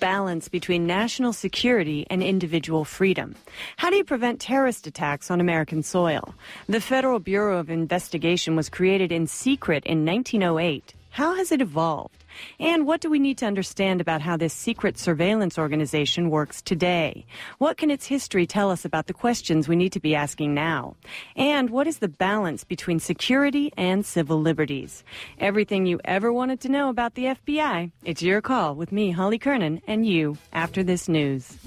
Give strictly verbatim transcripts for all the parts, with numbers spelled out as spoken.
balance between national security and individual freedom? How do you prevent terrorist attacks on American soil? The Federal Bureau of Investigation was created in secret in nineteen oh eight. How has it evolved? And what do we need to understand about how this secret surveillance organization works today? What can its history tell us about the questions we need to be asking now? And what is the balance between security and civil liberties? Everything you ever wanted to know about the F B I, it's your call with me, Holly Kernan, and you after this news.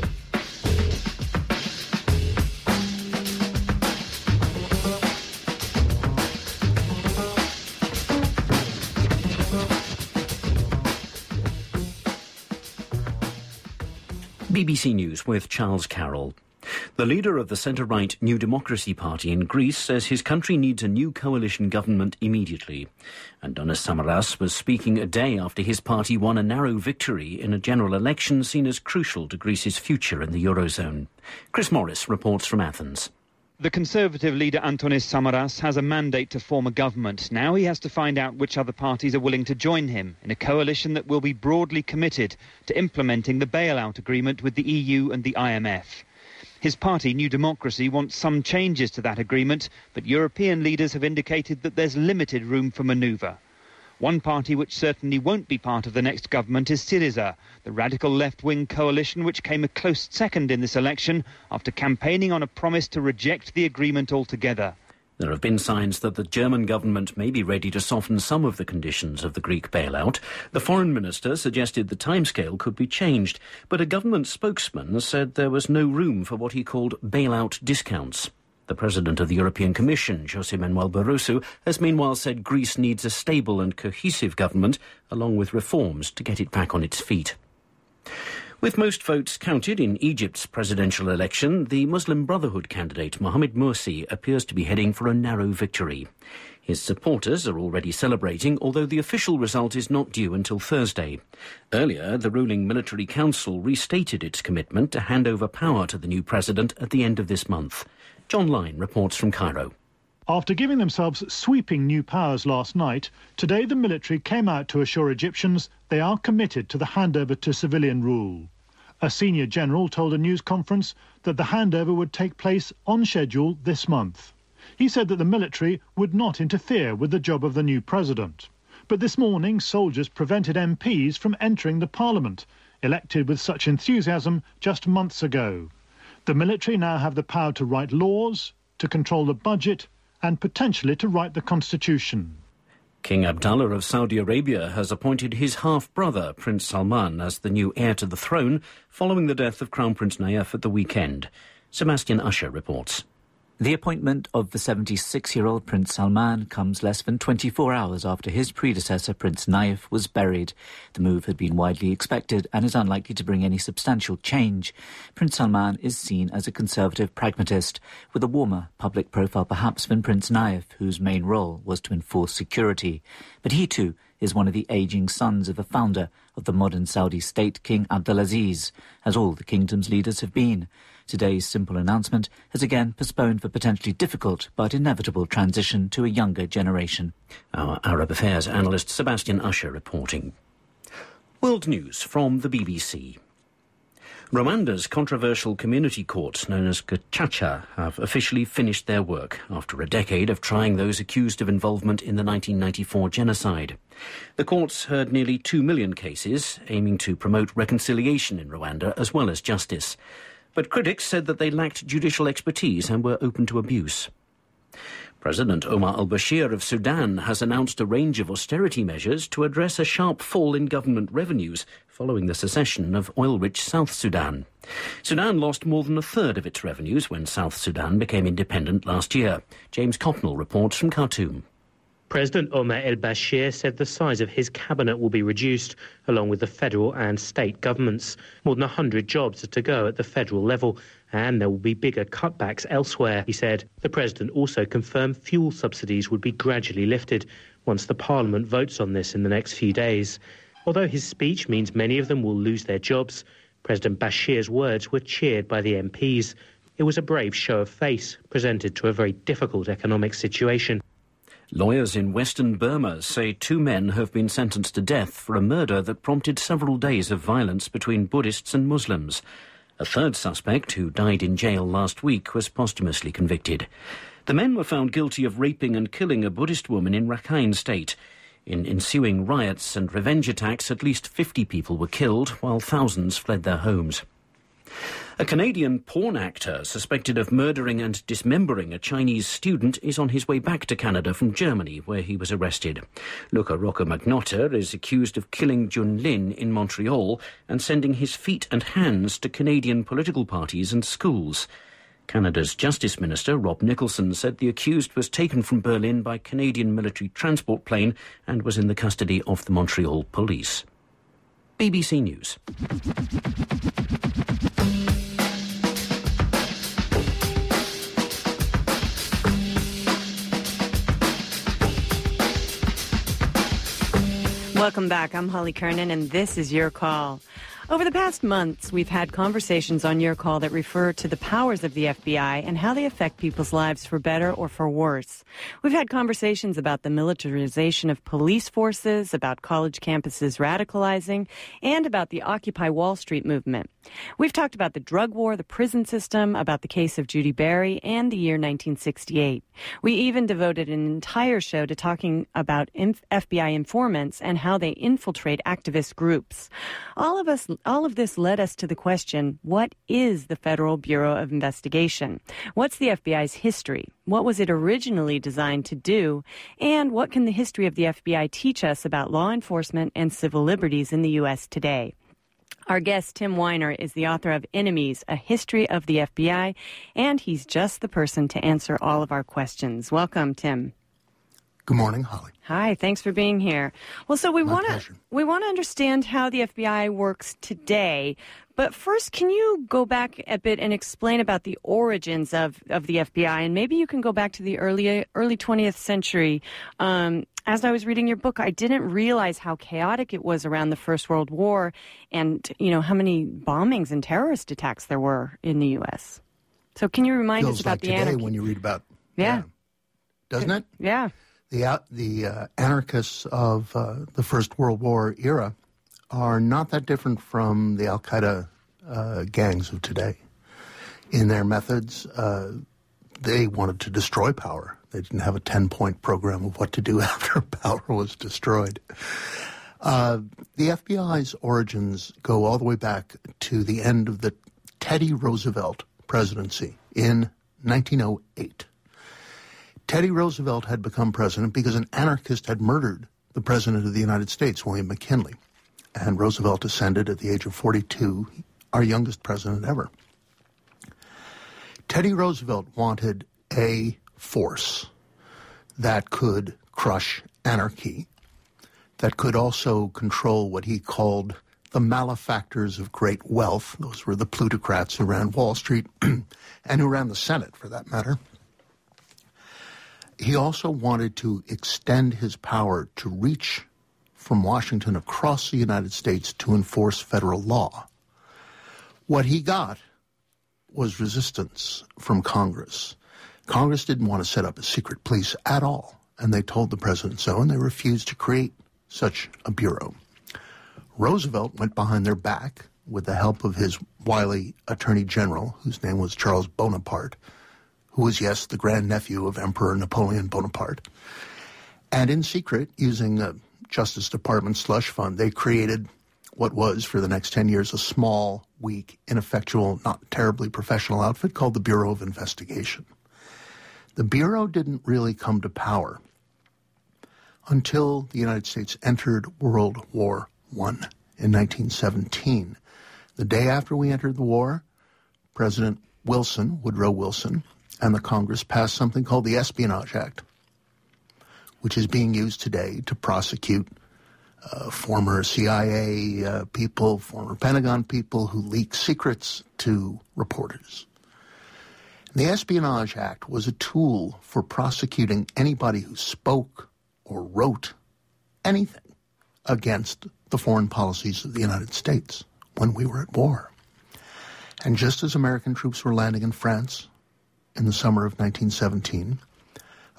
B B C News with Charles Carroll. The leader of the centre-right New Democracy Party in Greece says his country needs a new coalition government immediately. Antonis Samaras was speaking a day after his party won a narrow victory in a general election seen as crucial to Greece's future in the Eurozone. Chris Morris reports from Athens. The Conservative leader Antonis Samaras has a mandate to form a government. Now he has to find out which other parties are willing to join him in a coalition that will be broadly committed to implementing the bailout agreement with the E U and the I M F. His party, New Democracy, wants some changes to that agreement, but European leaders have indicated that there's limited room for manoeuvre. One party which certainly won't be part of the next government is Syriza, the radical left-wing coalition which came a close second in this election after campaigning on a promise to reject the agreement altogether. There have been signs that the German government may be ready to soften some of the conditions of the Greek bailout. The foreign minister suggested the timescale could be changed, but a government spokesman said there was no room for what he called bailout discounts. The President of the European Commission, José Manuel Barroso, has meanwhile said Greece needs a stable and cohesive government, along with reforms to get it back on its feet. With most votes counted in Egypt's presidential election, the Muslim Brotherhood candidate Mohamed Morsi appears to be heading for a narrow victory. His supporters are already celebrating, although the official result is not due until Thursday. Earlier, the ruling military council restated its commitment to hand over power to the new president at the end of this month. John Lyne reports from Cairo. After giving themselves sweeping new powers last night, today the military came out to assure Egyptians they are committed to the handover to civilian rule. A senior general told a news conference that the handover would take place on schedule this month. He said that the military would not interfere with the job of the new president. But this morning, soldiers prevented M Ps from entering the parliament, elected with such enthusiasm just months ago. The military now have the power to write laws, to control the budget, and potentially to write the constitution. King Abdullah of Saudi Arabia has appointed his half-brother, Prince Salman, as the new heir to the throne, following the death of Crown Prince Nayef at the weekend. Sebastian Usher reports. The appointment of the seventy-six-year-old Prince Salman comes less than twenty-four hours after his predecessor, Prince Nayef, was buried. The move had been widely expected and is unlikely to bring any substantial change. Prince Salman is seen as a conservative pragmatist, with a warmer public profile perhaps than Prince Nayef, whose main role was to enforce security. But he too is one of the ageing sons of the founder of the modern Saudi state, King Abdulaziz, as all the kingdom's leaders have been. Today's simple announcement has again postponed the potentially difficult but inevitable transition to a younger generation. Our Arab Affairs analyst Sebastian Usher reporting. World News from the B B C. Rwanda's controversial community courts, known as Gacaca, have officially finished their work after a decade of trying those accused of involvement in the nineteen ninety-four genocide. The courts heard nearly two million cases, aiming to promote reconciliation in Rwanda as well as justice. But critics said that they lacked judicial expertise and were open to abuse. President Omar al-Bashir of Sudan has announced a range of austerity measures to address a sharp fall in government revenues following the secession of oil-rich South Sudan. Sudan lost more than a third of its revenues when South Sudan became independent last year. James Copnell reports from Khartoum. President Omar el-Bashir said the size of his cabinet will be reduced, along with the federal and state governments. More than one hundred jobs are to go at the federal level, and there will be bigger cutbacks elsewhere, he said. The president also confirmed fuel subsidies would be gradually lifted once the parliament votes on this in the next few days. Although his speech means many of them will lose their jobs, President Bashir's words were cheered by the M Ps. It was a brave show of face presented to a very difficult economic situation. Lawyers in Western Burma say two men have been sentenced to death for a murder that prompted several days of violence between Buddhists and Muslims. A third suspect, who died in jail last week, was posthumously convicted. The men were found guilty of raping and killing a Buddhist woman in Rakhine State. In ensuing riots and revenge attacks, at least fifty people were killed, while thousands fled their homes. A Canadian porn actor suspected of murdering and dismembering a Chinese student is on his way back to Canada from Germany, where he was arrested. Luca Rocca-Magnotta is accused of killing Jun Lin in Montreal and sending his feet and hands to Canadian political parties and schools. Canada's Justice Minister, Rob Nicholson, said the accused was taken from Berlin by Canadian military transport plane and was in the custody of the Montreal police. B B C News. Welcome back. I'm Holly Kernan, and this is Your Call. Over the past months, we've had conversations on Your Call that refer to the powers of the F B I and how they affect people's lives for better or for worse. We've had conversations about the militarization of police forces, about college campuses radicalizing, and about the Occupy Wall Street movement. We've talked about the drug war, the prison system, about the case of Judy Berry, and the year nineteen sixty-eight. We even devoted an entire show to talking about F B I informants and how they infiltrate activist groups. All of us, all of this led us to the question, what is the Federal Bureau of Investigation? What's the F B I's history? What was it originally designed to do? And what can the history of the F B I teach us about law enforcement and civil liberties in the U S today? Our guest, Tim Weiner, is the author of Enemies, A History of the F B I, and he's just the person to answer all of our questions. Welcome, Tim. Good morning, Holly. Hi, thanks for being here. Well, so we want to we want to understand how the F B I works today. But first, can you go back a bit and explain about the origins of, of the F B I? And maybe you can go back to the early early twentieth century. Um, as I was reading your book, I didn't realize how chaotic it was around the First World War, and you know how many bombings and terrorist attacks there were in the U S. So, can you remind Feels us about like the today anarchy? When you read about yeah, yeah. Doesn't it? Yeah. The uh, the uh, anarchists of uh, the First World War era are not that different from the Al-Qaeda uh, gangs of today. In their methods, uh, they wanted to destroy power. They didn't have a ten-point program of what to do after power was destroyed. Uh, the F B I's origins go all the way back to the end of the Teddy Roosevelt presidency in nineteen oh eight. Teddy Roosevelt had become president because an anarchist had murdered the president of the United States, William McKinley. And Roosevelt ascended at the age of forty-two, our youngest president ever. Teddy Roosevelt wanted a force that could crush anarchy, that could also control what he called the malefactors of great wealth. Those were the plutocrats who ran Wall Street and who ran the Senate, for that matter. He also wanted to extend his power to reach from Washington across the United States to enforce federal law. What he got was resistance from Congress. Congress didn't want to set up a secret police at all, and they told the president so, and they refused to create such a bureau. Roosevelt went behind their back with the help of his wily attorney general, whose name was Charles Bonaparte, who was, yes, the grandnephew of Emperor Napoleon Bonaparte. And in secret, using the Justice Department slush fund, they created what was, for the next ten years, a small, weak, ineffectual, not terribly professional outfit called the Bureau of Investigation. The Bureau didn't really come to power until the United States entered World War One in nineteen seventeen. The day after we entered the war, President Wilson, Woodrow Wilson, and the Congress passed something called the Espionage Act, which is being used today to prosecute uh, former C I A uh, people, former Pentagon people who leak secrets to reporters. The Espionage Act was a tool for prosecuting anybody who spoke or wrote anything against the foreign policies of the United States when we were at war. And just as American troops were landing in France in the summer of nineteen seventeen,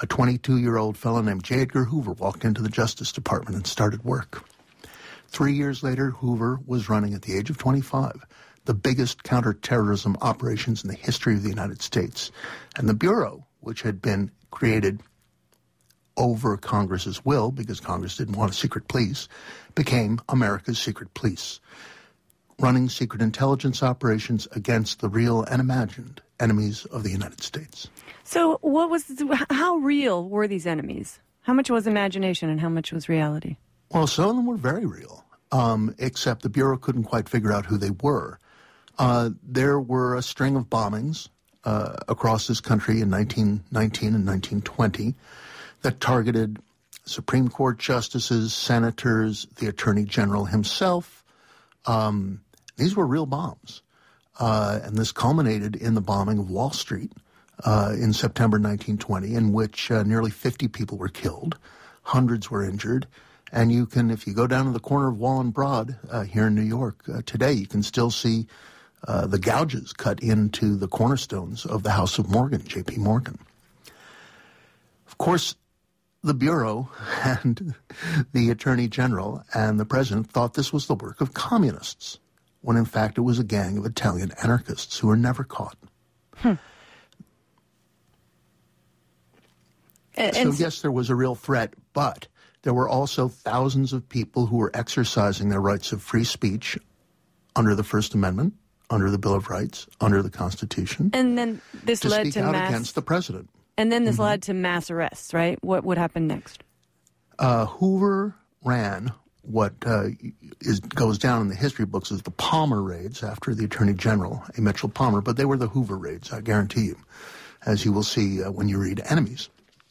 a twenty-two-year-old fellow named J. Edgar Hoover walked into the Justice Department and started work. Three years later, Hoover was running at the age of twenty-five the biggest counterterrorism operations in the history of the United States. And the Bureau, which had been created over Congress's will, because Congress didn't want a secret police, became America's secret police, running secret intelligence operations against the real and imagined enemies of the United States. So what was, how real were these enemies? How much was imagination and how much was reality? Well, some of them were very real, um, except the Bureau couldn't quite figure out who they were. Uh, there were a string of bombings uh, across this country in nineteen nineteen and nineteen twenty that targeted Supreme Court justices, senators, the Attorney General himself. Um, these were real bombs. Uh, and this culminated in the bombing of Wall Street uh, in September nineteen twenty, in which uh, nearly fifty people were killed, hundreds were injured. And you can, if you go down to the corner of Wall and Broad uh, here in New York uh, today, you can still see uh, the gouges cut into the cornerstones of the House of Morgan, J P Morgan. Of course, the Bureau and the Attorney General and the President thought this was the work of communists, when in fact it was a gang of Italian anarchists who were never caught. Hmm. So and yes, there was a real threat, but there were also thousands of people who were exercising their rights of free speech under the First Amendment, under the Bill of Rights, under the Constitution. And then this to led speak to out mass... against the president. And then this Mm-hmm. led to mass arrests, right? What would happen next? Uh, Hoover ran what uh, is, goes down in the history books as the Palmer raids after the Attorney General, A. Mitchell Palmer, but they were the Hoover raids, I guarantee you, as you will see uh, when you read Enemies.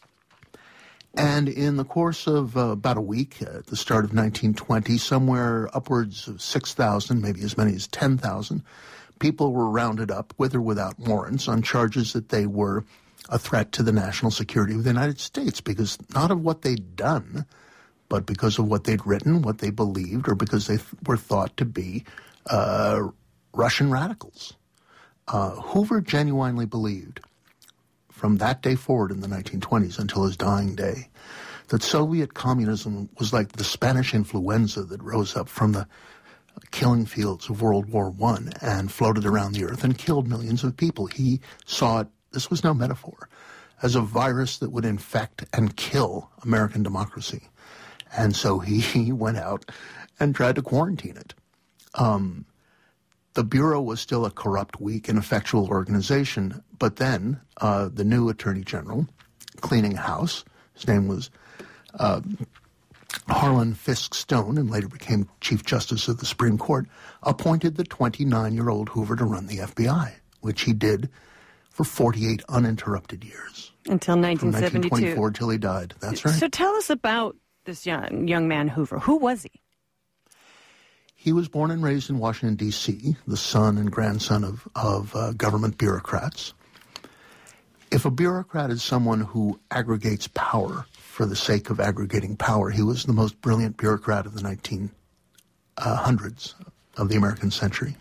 And in the course of uh, about a week, uh, at the start of nineteen twenty, somewhere upwards of six thousand, maybe as many as ten thousand, people were rounded up, with or without warrants, on charges that they were a threat to the national security of the United States, because not of what they'd done, but because of what they'd written, what they believed, or because they th- were thought to be uh, Russian radicals. Uh, Hoover genuinely believed, from that day forward in the nineteen twenties until his dying day, that Soviet communism was like the Spanish influenza that rose up from the killing fields of World War One and floated around the earth and killed millions of people. He saw it, this was no metaphor, as a virus that would infect and kill American democracy. And so he, he went out and tried to quarantine it. Um, the Bureau was still a corrupt, weak, ineffectual organization, but then uh, the new Attorney General, cleaning house, his name was uh, Harlan Fiske Stone, and later became Chief Justice of the Supreme Court, appointed the twenty-nine-year-old Hoover to run the F B I, which he did for forty-eight uninterrupted years. Until nineteen seventy-two. From nineteen twenty-four till he died. That's right. So tell us about this young, young man, Hoover. Who was he? He was born and raised in Washington, D C, the son and grandson of, of uh, government bureaucrats. If a bureaucrat is someone who aggregates power for the sake of aggregating power, he was the most brilliant bureaucrat of the nineteen hundreds of the American century.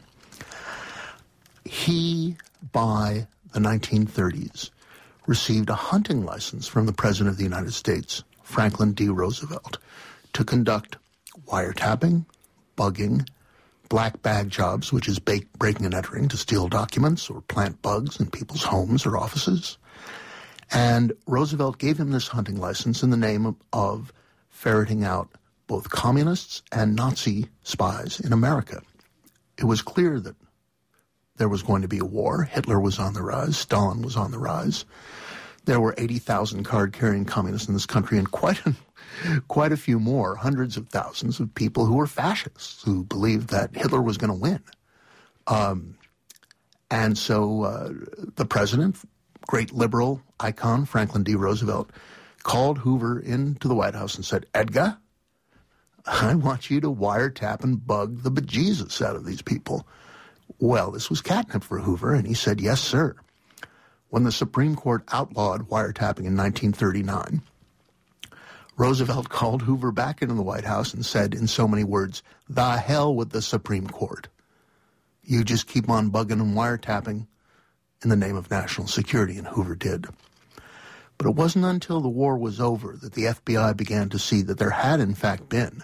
He, by the nineteen thirties, received a hunting license from the President of the United States, Franklin D. Roosevelt, to conduct wiretapping, bugging, black bag jobs, which is bake, breaking and entering to steal documents or plant bugs in people's homes or offices. And Roosevelt gave him this hunting license in the name of, of ferreting out both communists and Nazi spies in America. It was clear that there was going to be a war. Hitler was on the rise. Stalin was on the rise. There were eighty thousand card-carrying communists in this country, and quite a, quite a few more, hundreds of thousands of people who were fascists, who believed that Hitler was going to win. Um, and so uh, the president, great liberal icon, Franklin D. Roosevelt, called Hoover into the White House and said, "Edgar, I want you to wiretap and bug the bejesus out of these people." Well, this was catnip for Hoover, and he said, "Yes, sir." When the Supreme Court outlawed wiretapping in nineteen thirty-nine, Roosevelt called Hoover back into the White House and said, in so many words, "The hell with the Supreme Court. You just keep on bugging and wiretapping in the name of national security," and Hoover did. But it wasn't until the war was over that the F B I began to see that there had, in fact, been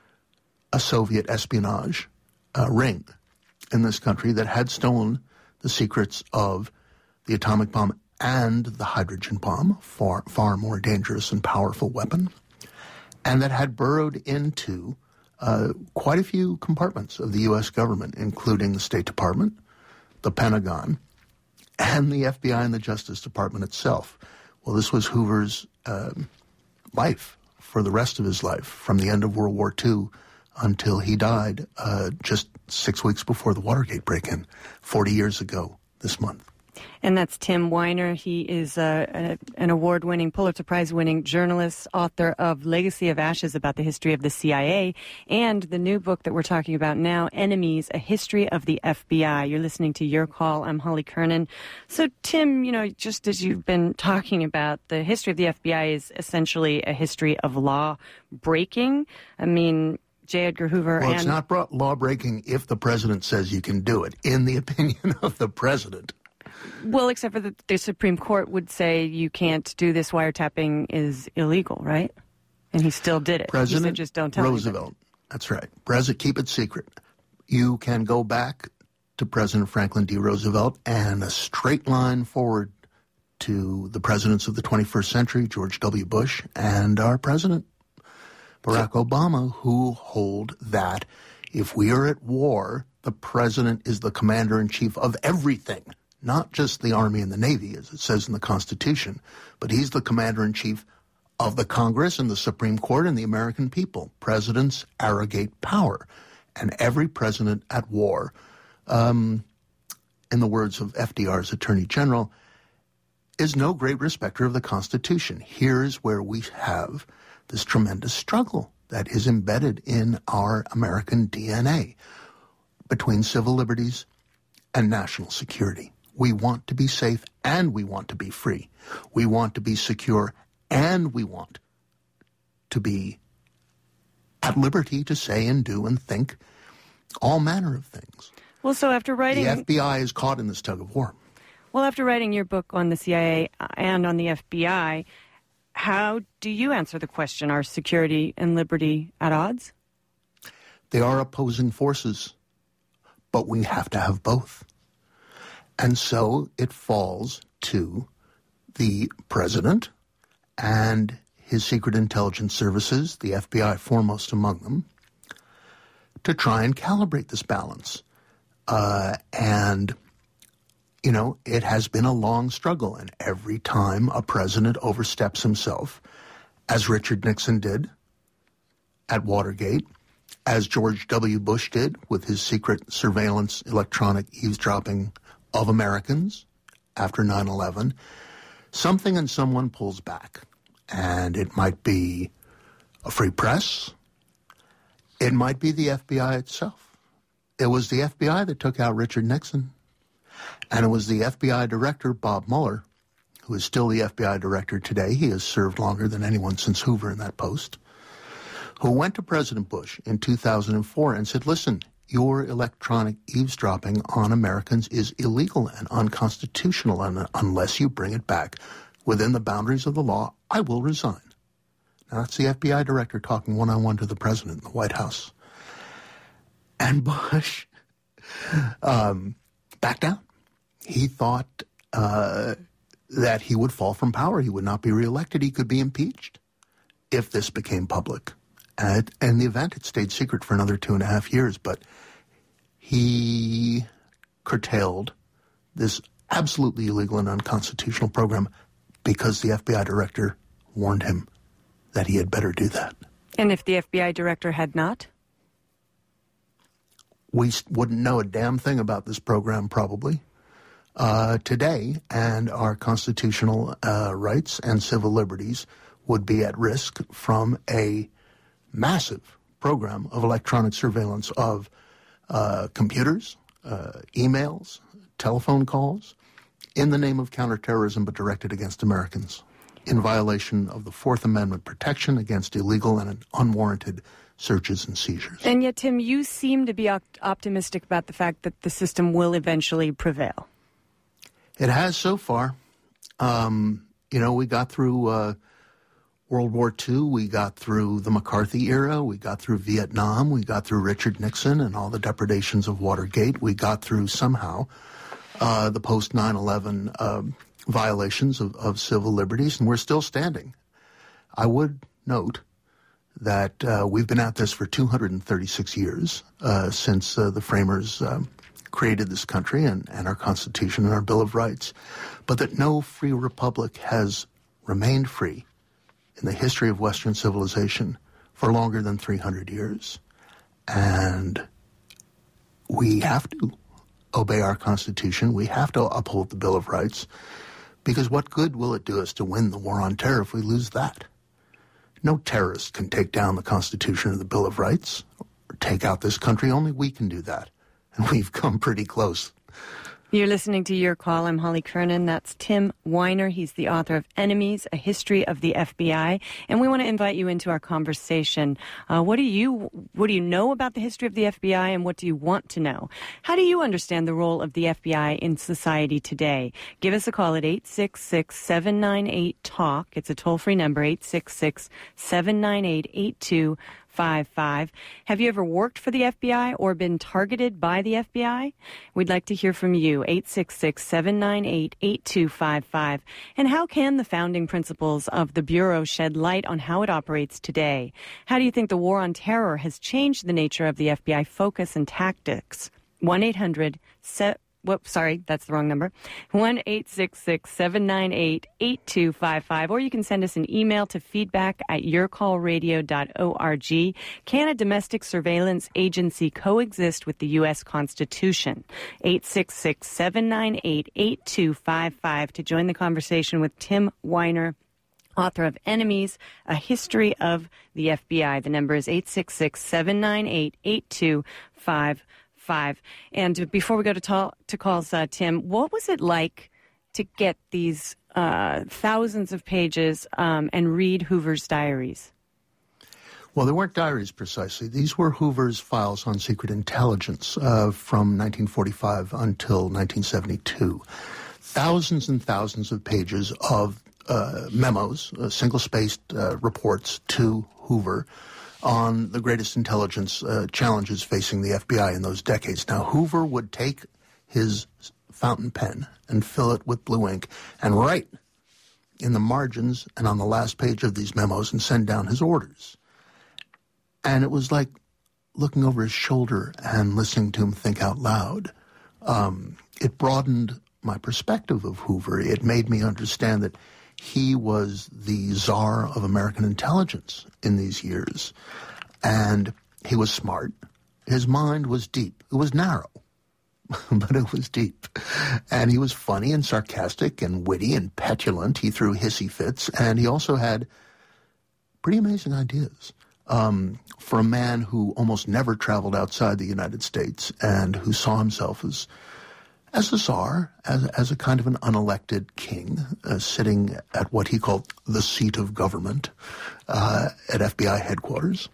a Soviet espionage uh, ring in this country that had stolen the secrets of the atomic bomb and the hydrogen bomb, far, far more dangerous and powerful weapon, and that had burrowed into uh, quite a few compartments of the U S government, including the State Department, the Pentagon, and the F B I and the Justice Department itself. Well, this was Hoover's uh, life for the rest of his life, from the end of World War Two until he died uh, just six weeks before the Watergate break-in, forty years ago this month. And that's Tim Weiner. He is uh, a, an award-winning, Pulitzer Prize-winning journalist, author of Legacy of Ashes, about the history of the C I A, and the new book that we're talking about now, Enemies, A History of the F B I. You're listening to Your Call. I'm Holly Kernan. So, Tim, you know, just as you've been talking about, the history of the F B I is essentially a history of law breaking. I mean, J. Edgar Hoover well, and... it's not bro- law breaking if the president says you can do it, in the opinion of the president. Well, except for the, the Supreme Court would say you can't do this, wiretapping is illegal, right? And he still did it. President he said, just don't tell Roosevelt. anybody. That's right. President, keep it secret. You can go back to President Franklin D. Roosevelt and a straight line forward to the presidents of the twenty-first century, George W. Bush, and our president, Barack Obama, who hold that if we are at war, the president is the commander-in-chief of everything. Not just the Army and the Navy, as it says in the Constitution, but he's the commander-in-chief of the Congress and the Supreme Court and the American people. Presidents arrogate power. And every president at war, um, in the words of F D R's Attorney General, is no great respecter of the Constitution. Here's where we have this tremendous struggle that is embedded in our American D N A between civil liberties and national security. We want to be safe and we want to be free. We want to be secure and we want to be at liberty to say and do and think all manner of things. Well, so after writing... The F B I is caught in this tug of war. Well, after writing your book on the C I A and on the F B I, how do you answer the question, are security and liberty at odds? They are opposing forces, but we have to have both. And so it falls to the president and his secret intelligence services, the F B I foremost among them, to try and calibrate this balance. Uh, and, you know, it has been a long struggle. And every time a president oversteps himself, as Richard Nixon did at Watergate, as George W. Bush did with his secret surveillance, electronic eavesdropping of Americans after nine eleven, something and someone pulls back. And it might be a free press. It might be the F B I itself. It was the F B I that took out Richard Nixon. And it was the F B I director, Bob Mueller, who is still the F B I director today. He has served longer than anyone since Hoover in that post, who went to President Bush in two thousand four and said, listen, your electronic eavesdropping on Americans is illegal and unconstitutional, and unless you bring it back within the boundaries of the law, I will resign. Now, that's the F B I director talking one-on-one to the president in the White House. And Bush um, backed down. He thought uh, that he would fall from power. He would not be reelected. He could be impeached if this became public. And in the event, it stayed secret for another two and a half years, but he curtailed this absolutely illegal and unconstitutional program because the F B I director warned him that he had better do that. And if the F B I director had not? We wouldn't know a damn thing about this program probably uh, today, and our constitutional uh, rights and civil liberties would be at risk from a massive program of electronic surveillance of uh, computers, uh, emails, telephone calls, in the name of counterterrorism but directed against Americans, in violation of the Fourth Amendment protection against illegal and unwarranted searches and seizures. And yet, Tim, you seem to be op- optimistic about the fact that the system will eventually prevail. It has so far. Um, You know, we got through uh, World War Two, we got through the McCarthy era, we got through Vietnam, we got through Richard Nixon and all the depredations of Watergate, we got through somehow uh, the post nine eleven uh, violations of, of civil liberties, and we're still standing. I would note that uh, we've been at this for two hundred thirty-six years uh, since uh, the framers um, created this country and, and our Constitution and our Bill of Rights, but that no free republic has remained free in the history of Western civilization for longer than three hundred years. And we have to obey our Constitution. We have to uphold the Bill of Rights, because what good will it do us to win the war on terror if we lose that? No terrorist can take down the Constitution or the Bill of Rights or take out this country. Only we can do that. And we've come pretty close. You're listening to Your Call. I'm Holly Kernan. That's Tim Weiner. He's the author of Enemies, A History of the F B I. And we want to invite you into our conversation. Uh, what do you what do you know about the history of the F B I, and what do you want to know? How do you understand the role of the F B I in society today? Give us a call at eight six six, seven nine eight, TALK. It's a toll-free number, eight six six, seven nine eight, eight two five five. Have you ever worked for the F B I or been targeted by the F B I? We'd like to hear from you, eight six six, seven nine eight, eight two five five. And how can the founding principles of the Bureau shed light on how it operates today? How do you think the war on terror has changed the nature of the F B I focus and tactics? one eight hundred, set Whoops, sorry, that's the wrong number. one eight six six, seven nine eight, eight two five five. Or you can send us an email to feedback at your call radio dot org. Can a domestic surveillance agency coexist with the U S Constitution? eight six six, seven nine eight, eight two five five to join the conversation with Tim Weiner, author of Enemies, A History of the F B I. The number is eight six six, seven nine eight, eight two five five. Five. And before we go to, talk, to calls, uh, Tim, what was it like to get these uh, thousands of pages um, and read Hoover's diaries? Well, they weren't diaries precisely. These were Hoover's files on secret intelligence uh, from nineteen forty-five until nineteen seventy-two. Thousands and thousands of pages of uh, memos, uh, single-spaced uh, reports to Hoover on the greatest intelligence uh, challenges facing the F B I in those decades. Now, Hoover would take his fountain pen and fill it with blue ink and write in the margins and on the last page of these memos and send down his orders. And it was like looking over his shoulder and listening to him think out loud. Um, it broadened my perspective of Hoover. It made me understand that he was the czar of American intelligence in these years. And he was smart. His mind was deep. It was narrow, but it was deep. And he was funny and sarcastic and witty and petulant. He threw hissy fits. And he also had pretty amazing ideas. Um, for a man who almost never traveled outside the United States and who saw himself as as a czar, as, as a kind of an unelected king, uh, sitting at what he called the seat of government uh, at F B I headquarters.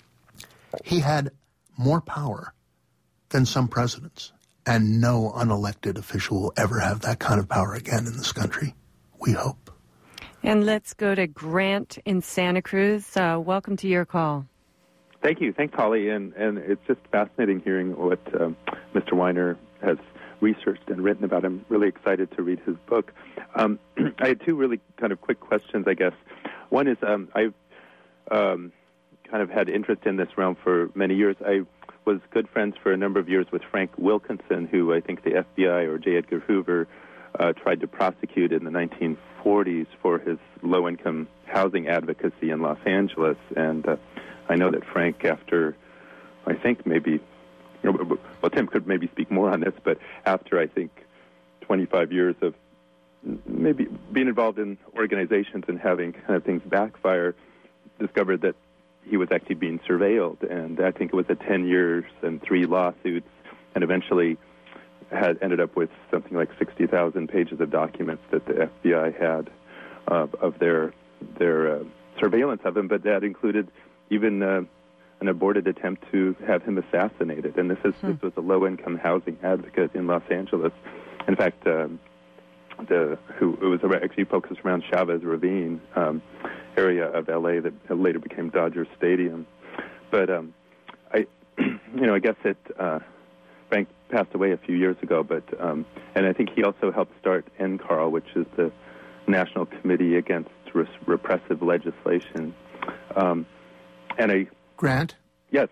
He had more power than some presidents, and no unelected official will ever have that kind of power again in this country, we hope. And let's go to Grant in Santa Cruz. Uh, welcome to Your Call. Thank you. Thanks, Holly. And, and it's just fascinating hearing what um, Mister Weiner has researched and written about. I'm really excited to read his book. Um, I had two really kind of quick questions, I guess. One is um, I've um, kind of had interest in this realm for many years. I was good friends for a number of years with Frank Wilkinson, who I think the F B I or J. Edgar Hoover uh, tried to prosecute in the nineteen forties for his low-income housing advocacy in Los Angeles. And uh, I know that Frank, after, I think maybe, well, Tim could maybe speak more on this, but after, I think, twenty-five years of maybe being involved in organizations and having kind of things backfire, discovered that he was actually being surveilled. And I think it was a ten years and three lawsuits, and eventually had ended up with something like sixty thousand pages of documents that the F B I had uh, of their their uh, surveillance of him, but that included even uh, an aborted attempt to have him assassinated. And this is hmm. this was a low-income housing advocate in Los Angeles. In fact, um, the who it was actually focused around Chavez Ravine um, area of L A that later became Dodger Stadium. But um, I, you know, I guess it uh, Frank passed away a few years ago. But um, and I think he also helped start N C A R L, which is the National Committee Against Res- Repressive Legislation. Um, and I Grant. Yes.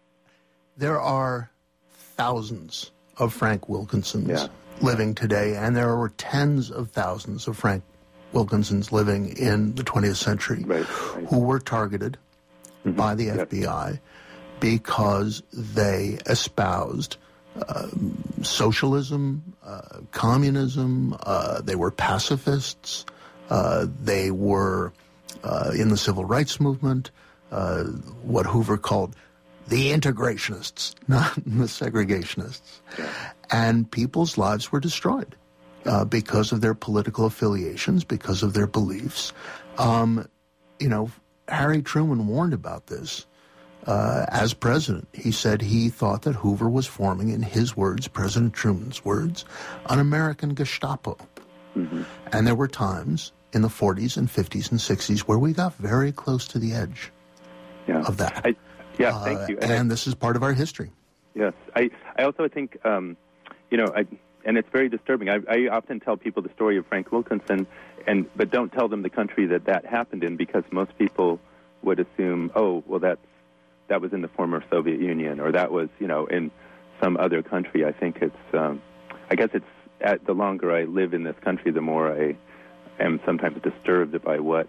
There are thousands of Frank Wilkinsons yeah. living today, and there were tens of thousands of Frank Wilkinsons living in the twentieth century right, right. who were targeted mm-hmm. by the F B I yes. because they espoused uh, socialism, uh, communism, uh, they were pacifists, uh, they were uh, in the civil rights movement, uh, what Hoover called the integrationists, not the segregationists. Yeah. And people's lives were destroyed uh, because of their political affiliations, because of their beliefs. Um, you know, Harry Truman warned about this uh, as president. He said he thought that Hoover was forming, in his words, President Truman's words, an American Gestapo. Mm-hmm. And there were times in the forties and fifties and sixties where we got very close to the edge yeah. of that. I- Yeah, thank you. Uh, and and I, this is part of our history. Yes. I, I also think, um, you know, I, and it's very disturbing. I, I often tell people the story of Frank Wilkinson, and but don't tell them the country that that happened in, because most people would assume, oh, well, that's, that was in the former Soviet Union, or that was, you know, in some other country. I think it's, um, I guess it's, at, the longer I live in this country, the more I am sometimes disturbed by what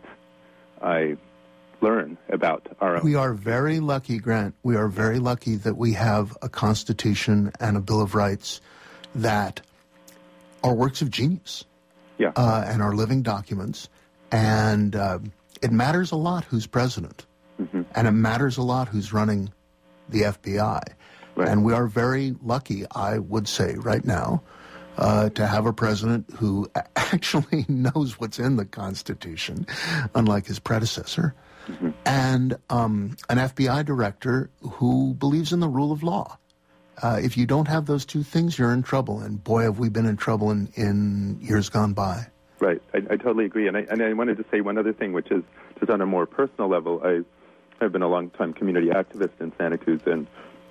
I learn about our own. We are very lucky, Grant. We are very lucky that we have a Constitution and a Bill of Rights that are works of genius yeah. uh, and are living documents. And uh, it matters a lot who's president. Mm-hmm. And it matters a lot who's running the F B I. Right. And we are very lucky, I would say, right now, Uh, to have a president who actually knows what's in the Constitution, unlike his predecessor, mm-hmm. and um, an F B I director who believes in the rule of law. Uh, if you don't have those two things, you're in trouble. And boy, have we been in trouble in, in years gone by. Right. I, I totally agree. And I, and I wanted to say one other thing, which is just on a more personal level. I, I've been a long-time community activist in Santa Cruz, and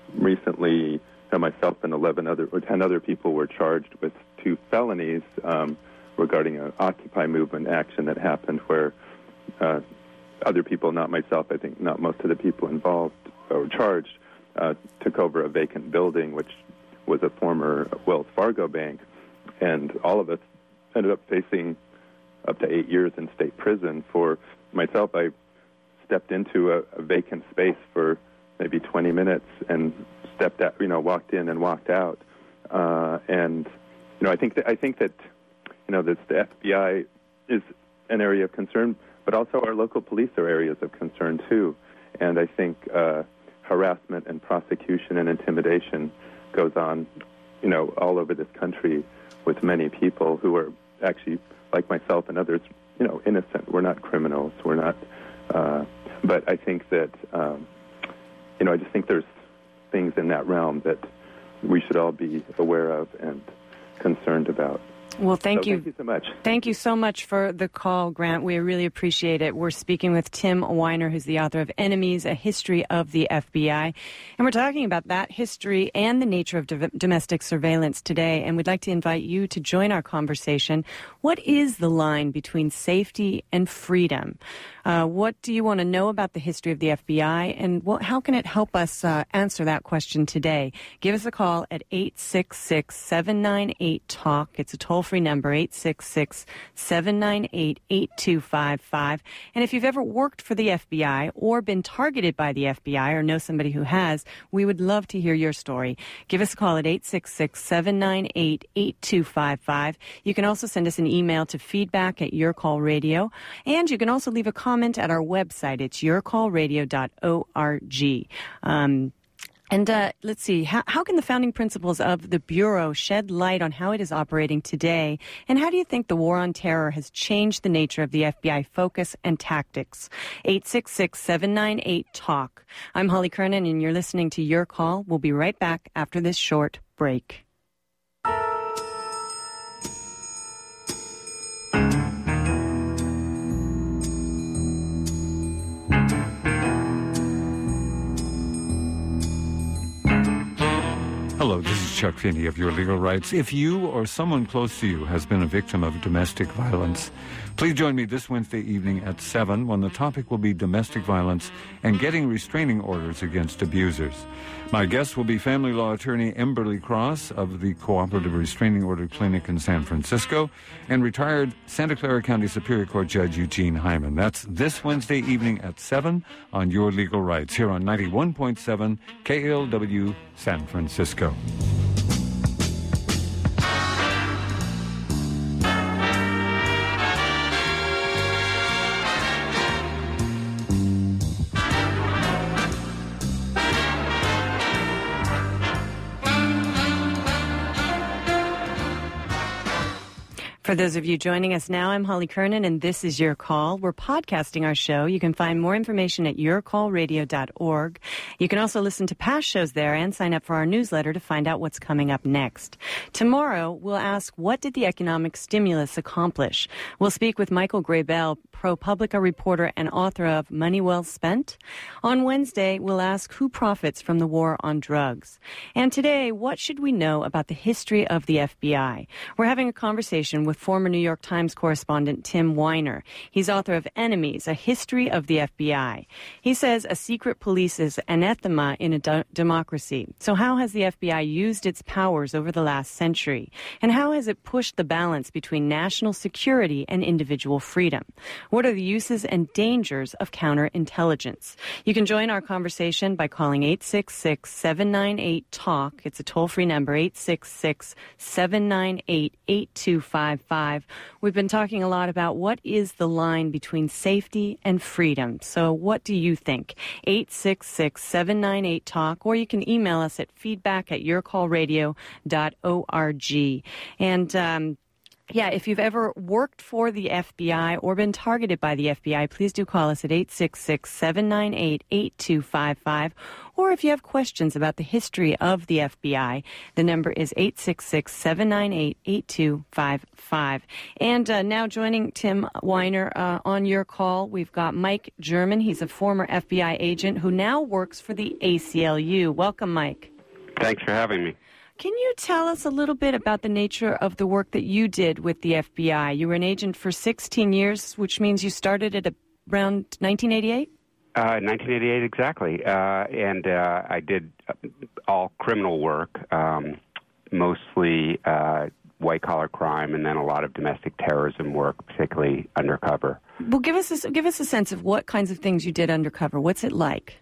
recently myself and eleven other or ten other people were charged with two felonies um, regarding an Occupy movement action that happened where uh, other people, not myself, I think not most of the people involved or charged, uh, took over a vacant building, which was a former Wells Fargo bank, and all of us ended up facing up to eight years in state prison. For myself, I stepped into a, a vacant space for maybe twenty minutes and stepped out, you know, walked in and walked out, uh, and you know, I think that I think that you know, that the F B I is an area of concern, but also our local police are areas of concern too. And I think uh, harassment and prosecution and intimidation goes on, you know, all over this country with many people who are actually, like myself and others, you know, innocent. We're not criminals. We're not. Uh, but I think that, um, you know, I just think there's things in that realm that we should all be aware of and concerned about. Well, thank so you. Thank you so much. Thank you so much for the call, Grant. We really appreciate it. We're speaking with Tim Weiner, who's the author of Enemies, A History of the F B I. And we're talking about that history and the nature of do- domestic surveillance today. And we'd like to invite you to join our conversation. What is the line between safety and freedom? Uh, what do you want to know about the history of the F B I? And what, how can it help us uh, answer that question today? Give us a call at eight six six, seven nine eight, talk. It's a toll-free number, eight six six, seven nine eight, eight two five five. And if you've ever worked for the F B I or been targeted by the F B I or know somebody who has, we would love to hear your story. Give us a call at eight six six, seven nine eight, eight two five five. You can also send us an email to feedback at Your Call Radio. And you can also leave a comment at our website. It's your call radio dot org. Um, And uh, let's see, how, how can the founding principles of the Bureau shed light on how it is operating today? And how do you think the war on terror has changed the nature of the F B I focus and tactics? eight six six, seven nine eight, talk. I'm Holly Kernan, and you're listening to Your Call. We'll be right back after this short break. Chuck Finney of Your Legal Rights. If you or someone close to you has been a victim of domestic violence, please join me this Wednesday evening at seven when the topic will be domestic violence and getting restraining orders against abusers. My guest will be family law attorney Emberly Cross of the Cooperative Restraining Order Clinic in San Francisco and retired Santa Clara County Superior Court Judge Eugene Hyman. That's this Wednesday evening at seven on Your Legal Rights here on ninety-one point seven K L W San Francisco. For those of you joining us now, I'm Holly Kernan, and this is Your Call. We're podcasting our show. You can find more information at your call radio dot org. You can also listen to past shows there and sign up for our newsletter to find out what's coming up next. Tomorrow, we'll ask, what did the economic stimulus accomplish? We'll speak with Michael Graybell, ProPublica reporter and author of Money Well Spent. On Wednesday, we'll ask, who profits from the war on drugs? And today, what should we know about the history of the F B I? We're having a conversation with former New York Times correspondent Tim Weiner. He's author of Enemies, A History of the F B I. He says a secret police is anathema in a de- democracy. So how has the F B I used its powers over the last century? And how has it pushed the balance between national security and individual freedom? What are the uses and dangers of counterintelligence? You can join our conversation by calling eight six six, seven nine eight, TALK. It's a toll-free number, eight six six, seven nine eight, eight two five five. We've been talking a lot about what is the line between safety and freedom. So what do you think? eight six six, seven nine eight, TALK, or you can email us at feedback at your call radio dot org. And, um, Yeah, if you've ever worked for the F B I or been targeted by the F B I, please do call us at eight six six, seven nine eight, eight two five five. Or if you have questions about the history of the F B I, the number is eight six six, seven nine eight, eight two five five. And uh, now joining Tim Weiner uh, on Your Call, we've got Mike German. He's a former F B I agent who now works for the A C L U. Welcome, Mike. Thanks for having me. Can you tell us a little bit about the nature of the work that you did with the F B I? You were an agent for sixteen years, which means you started at around nineteen eighty-eight? Uh, nineteen eighty-eight, exactly. Uh, and uh, I did all criminal work, um, mostly uh, white-collar crime, and then a lot of domestic terrorism work, particularly undercover. Well, give us a, give us a sense of what kinds of things you did undercover. What's it like?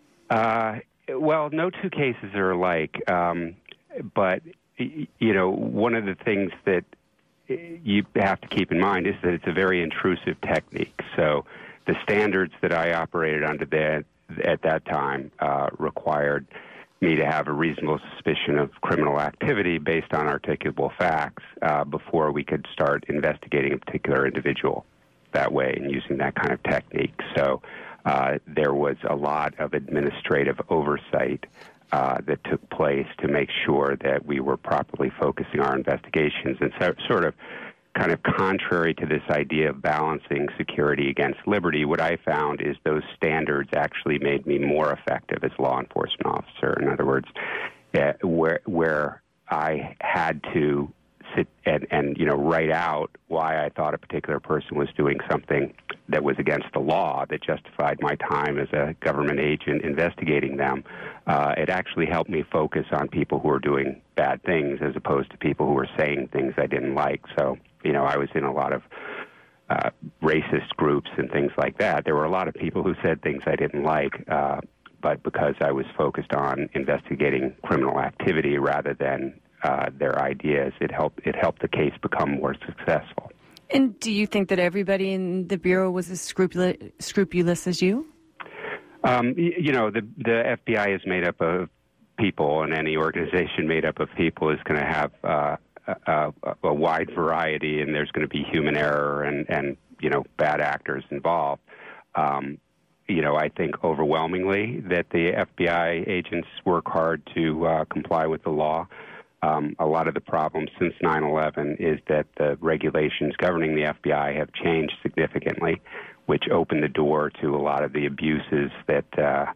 Uh, well, no two cases are alike. Um, But, you know, one of the things that you have to keep in mind is that it's a very intrusive technique. So the standards that I operated under that, at that time uh, required me to have a reasonable suspicion of criminal activity based on articulable facts uh, before we could start investigating a particular individual that way and using that kind of technique. So uh, there was a lot of administrative oversight Uh, that took place to make sure that we were properly focusing our investigations. And so, sort of kind of contrary to this idea of balancing security against liberty, what I found is those standards actually made me more effective as a law enforcement officer. In other words, uh, where, where I had to sit and, and, you know, write out why I thought a particular person was doing something that was against the law, that justified my time as a government agent investigating them, uh, it actually helped me focus on people who were doing bad things as opposed to people who were saying things I didn't like. So, you know, I was in a lot of uh, racist groups and things like that. There were a lot of people who said things I didn't like, uh, but because I was focused on investigating criminal activity rather than uh, their ideas, it helped, it helped the case become more successful. And do you think that everybody in the Bureau was as scrupulous, scrupulous as you? Um, you know, the, the F B I is made up of people, and any organization made up of people is going to have uh, a, a wide variety, and there's going to be human error and, and, you know, bad actors involved. Um, you know, I think overwhelmingly that the F B I agents work hard to uh, comply with the law. Um, a lot of the problems since nine eleven is that the regulations governing the F B I have changed significantly, which opened the door to a lot of the abuses that uh,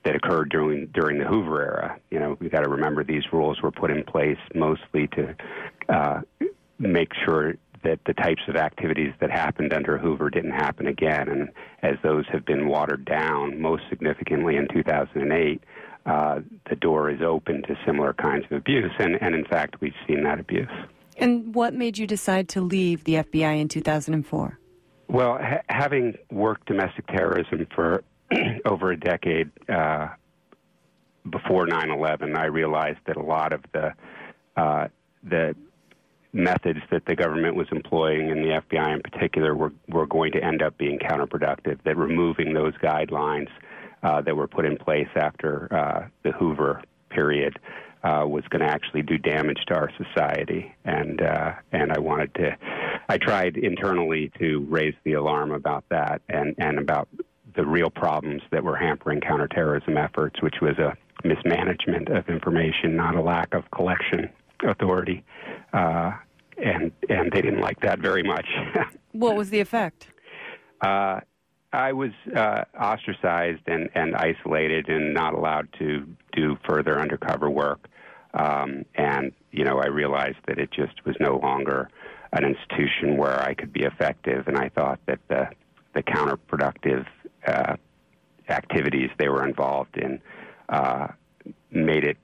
that occurred during during the Hoover era. You know, we've got to remember these rules were put in place mostly to uh, make sure that the types of activities that happened under Hoover didn't happen again. And as those have been watered down, most significantly in two thousand eight, uh, the door is open to similar kinds of abuse. And, and in fact, we've seen that abuse. And what made you decide to leave the F B I in two thousand four? Well, ha- having worked domestic terrorism for over a decade uh, before nine eleven, I realized that a lot of the uh, the methods that the government was employing, and the F B I in particular, were, were going to end up being counterproductive, that removing those guidelines uh, that were put in place after uh, the Hoover period uh, was going to actually do damage to our society. And, uh, and I wanted to, I tried internally to raise the alarm about that and, and about the real problems that were hampering counterterrorism efforts, which was a mismanagement of information, not a lack of collection authority. Uh, and and they didn't like that very much. What was the effect? Uh, I was uh, ostracized and, and isolated and not allowed to do further undercover work. Um, and, you know, I realized that it just was no longer an institution where I could be effective, and I thought that the, the counterproductive uh, activities they were involved in uh, made it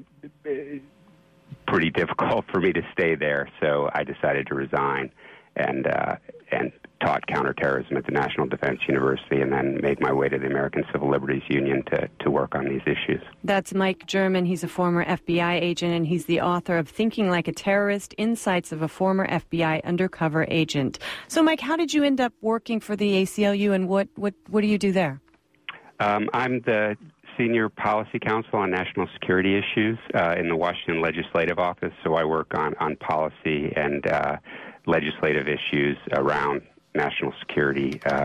pretty difficult for me to stay there, so I decided to resign and uh, and taught counterterrorism at the National Defense University, and then made my way to the American Civil Liberties Union to, to work on these issues. That's Mike German. He's a former F B I agent, and he's the author of Thinking Like a Terrorist, Insights of a Former F B I Undercover Agent. So, Mike, how did you end up working for the A C L U, and what, what, what do you do there? Um, I'm the Senior Policy Counsel on National Security Issues uh, in the Washington Legislative Office, so I work on, on policy and uh, legislative issues around national security uh,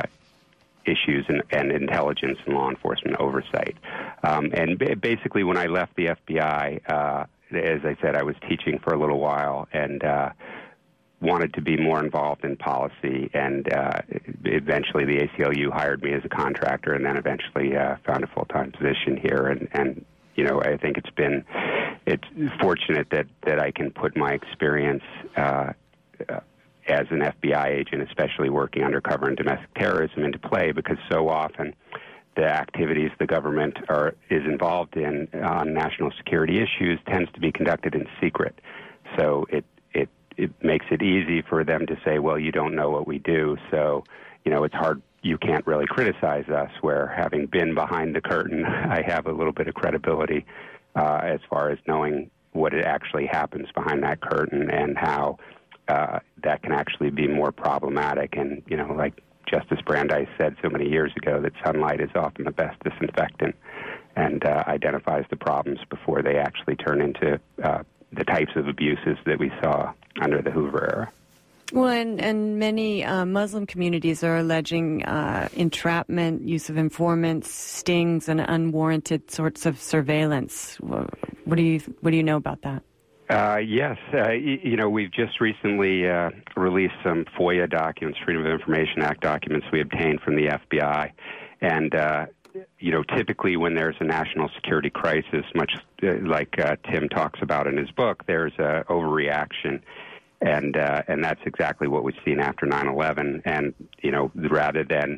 issues and, and intelligence and law enforcement oversight. Um, and b- basically, when I left the F B I, uh, as I said, I was teaching for a little while and uh, wanted to be more involved in policy, and uh, eventually the A C L U hired me as a contractor, and then eventually uh, found a full-time position here. And, and you know, I think it's been it's fortunate that, that I can put my experience uh, uh, as an F B I agent, especially working undercover in domestic terrorism, into play, because so often the activities the government are is involved in on national security issues tends to be conducted in secret. So it it it makes it easy for them to say, well, you don't know what we do, so, you know, it's hard, you can't really criticize us, where having been behind the curtain, I have a little bit of credibility uh, as far as knowing what it actually happens behind that curtain and how uh, that can actually be more problematic. And, you know, like Justice Brandeis said so many years ago, that sunlight is often the best disinfectant and uh, identifies the problems before they actually turn into uh, the types of abuses that we saw under the Hoover era. Well, and, and many uh, Muslim communities are alleging uh, entrapment, use of informants, stings, and unwarranted sorts of surveillance. What do you what do you know about that? Uh, yes, uh, y- you know, we've just recently uh, released some FOIA documents, Freedom of Information Act documents we obtained from the F B I, and uh, you know, typically when there's a national security crisis, much uh, like uh, Tim talks about in his book, there's a overreaction. And uh, and that's exactly what we've seen after nine eleven. And, you know, rather than,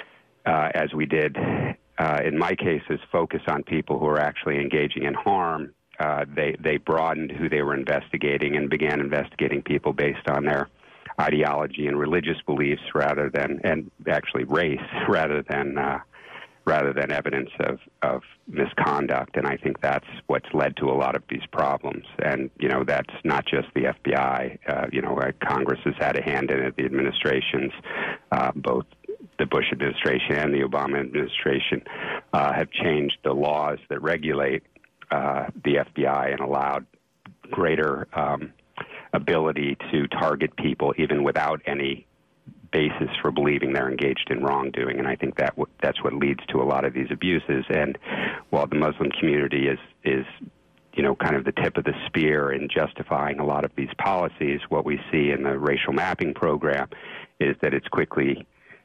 uh, as we did uh, in my cases, focus on people who are actually engaging in harm, uh, they, they broadened who they were investigating and began investigating people based on their ideology and religious beliefs rather than, and actually race, rather than uh, rather than evidence of, of misconduct. And I think that's what's led to a lot of these problems. And, you know, that's not just the F B I. Uh, you know, uh, Congress has had a hand in it, the administrations, uh, both the Bush administration and the Obama administration, uh, have changed the laws that regulate uh, the F B I and allowed greater um, ability to target people even without any basis for believing they're engaged in wrongdoing. And I think that w- that's what leads to a lot of these abuses. And while the Muslim community is, is, you know, kind of the tip of the spear in justifying a lot of these policies, what we see in the racial mapping program is that it's quickly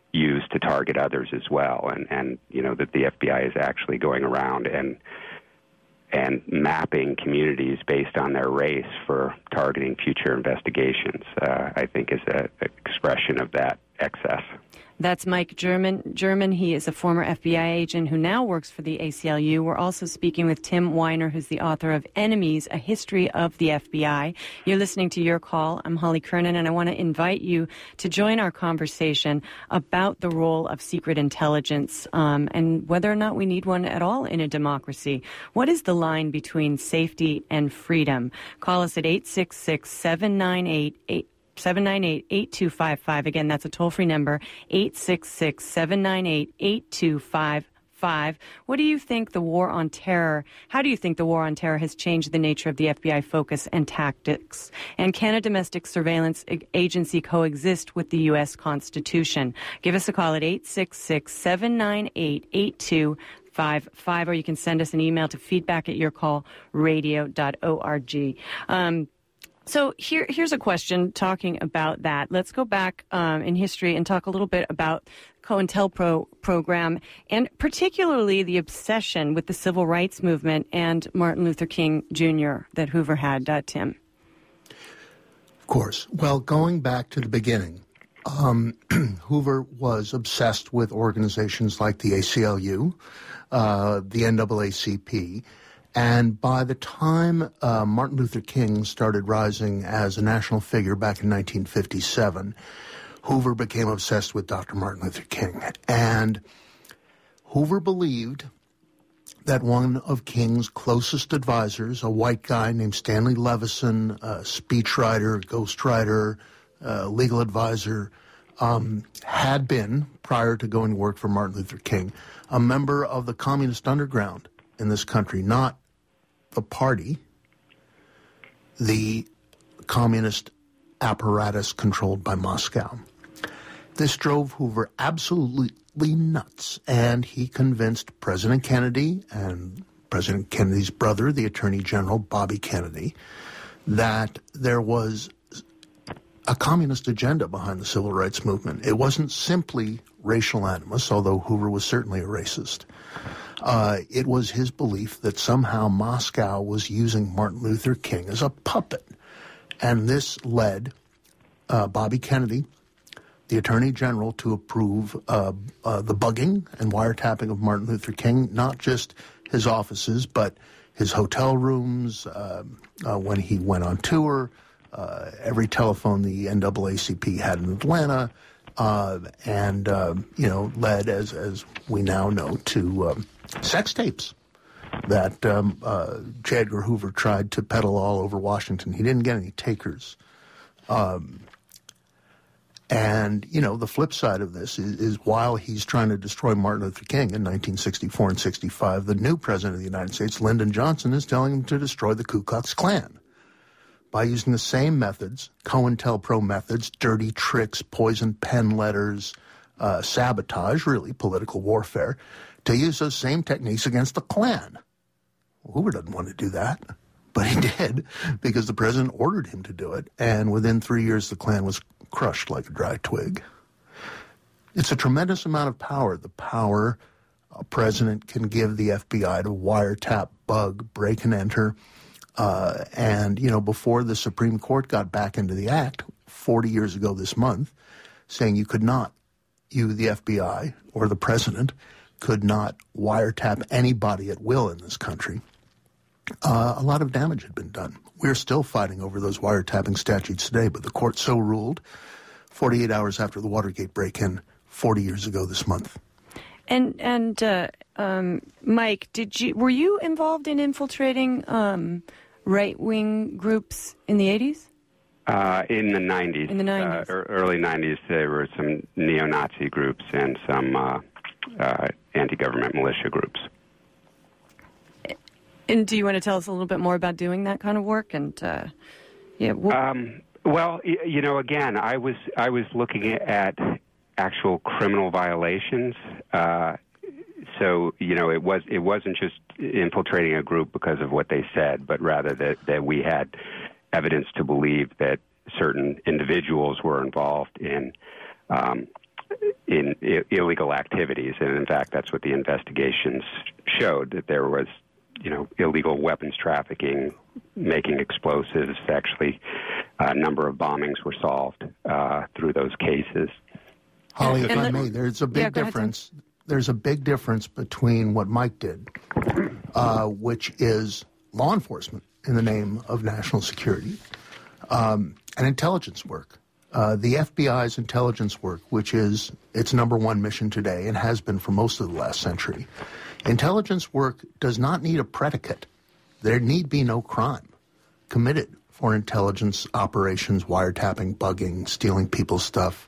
used to target others as well, and, and you know that the F B I is actually going around and and mapping communities based on their race for targeting future investigations, uh, I think is an expression of that excess. That's Mike German. German, he is a former F B I agent who now works for the A C L U. We're also speaking with Tim Weiner, who's the author of Enemies, A History of the F B I. You're listening to Your Call. I'm Holly Kernan, and I want to invite you to join our conversation about the role of secret intelligence um, and whether or not we need one at all in a democracy. What is the line between safety and freedom? Call us at eight six six, seven nine eight, seven nine eight, eight two five five. Again, that's a toll-free number, eight six six, seven nine eight, eight two five five. What do you think the war on terror, how do you think the war on terror has changed the nature of the F B I focus and tactics? And can a domestic surveillance agency coexist with the U S Constitution? Give us a call at eight six six, seven nine eight, eight two five five, or you can send us an email to feedback at your call radio dot org. Um, So here, here's a question talking about that. Let's go back um, in history and talk a little bit about COINTELPRO program, and particularly the obsession with the civil rights movement and Martin Luther King Junior that Hoover had, uh, Tim. Of course. Well, going back to the beginning, um, Hoover was obsessed with organizations like the A C L U, uh, the N double A C P, and by the time uh, Martin Luther King started rising as a national figure back in nineteen fifty-seven, Hoover became obsessed with Doctor Martin Luther King. And Hoover believed that one of King's closest advisors, a white guy named Stanley Levison, a speechwriter, ghostwriter, uh, legal advisor, um, had been, prior to going to work for Martin Luther King, a member of the communist underground in this country, not the party, the communist apparatus controlled by Moscow. This drove Hoover absolutely nuts, and he convinced President Kennedy and President Kennedy's brother, the Attorney General, Bobby Kennedy, that there was a communist agenda behind the civil rights movement. It wasn't simply racial animus, although Hoover was certainly a racist. Uh, it was his belief that somehow Moscow was using Martin Luther King as a puppet. And this led uh, Bobby Kennedy, the Attorney General, to approve uh, uh, the bugging and wiretapping of Martin Luther King, not just his offices, but his hotel rooms, uh, uh, when he went on tour, uh, every telephone the N double A C P had in Atlanta, uh, and, uh, you know, led, as, as we now know, to um, sex tapes that um, uh, J. Edgar Hoover tried to peddle all over Washington. He didn't get any takers. Um, and, you know, the flip side of this is, is while he's trying to destroy Martin Luther King in nineteen sixty-four and sixty-five, the new president of the United States, Lyndon Johnson, is telling him to destroy the Ku Klux Klan by using the same methods, COINTELPRO methods, dirty tricks, poison pen letters, uh, sabotage, really political warfare, to use those same techniques against the Klan. Well, Hoover doesn't want to do that, but he did because the president ordered him to do it, and within three years the Klan was crushed like a dry twig. It's a tremendous amount of power, the power a president can give the F B I to wiretap, bug, break and enter. Uh, and, you know, before the Supreme Court got back into the act forty years ago this month, saying you could not, you, the F B I, or the president, could not wiretap anybody at will in this country, uh, a lot of damage had been done. We're still fighting over those wiretapping statutes today, but the court so ruled forty-eight hours after the Watergate break-in forty years ago this month. And and uh, um, Mike, did you were you involved in infiltrating um, right-wing groups in the eighties? Uh, in the nineties. In the nineties. Uh, early nineties, there were some neo-Nazi groups and some uh, uh, anti-government militia groups. And do you want to tell us a little bit more about doing that kind of work? And uh, yeah, well, um, well, you know, again, I was I was looking at actual criminal violations. Uh, so you know, it was it wasn't just infiltrating a group because of what they said, but rather that that we had evidence to believe that certain individuals were involved in um, in I- illegal activities. And in fact, that's what the investigations showed, that there was, you know, illegal weapons trafficking, making explosives. Actually, a number of bombings were solved uh, through those cases. Holly, if I may, there's a big yeah, difference. Ahead, there's a big difference between what Mike did, uh, which is law enforcement in the name of national security, um, and intelligence work. Uh, the F B I's intelligence work, which is its number one mission today and has been for most of the last century. Intelligence work does not need a predicate. There need be no crime committed for intelligence operations, wiretapping, bugging, stealing people's stuff.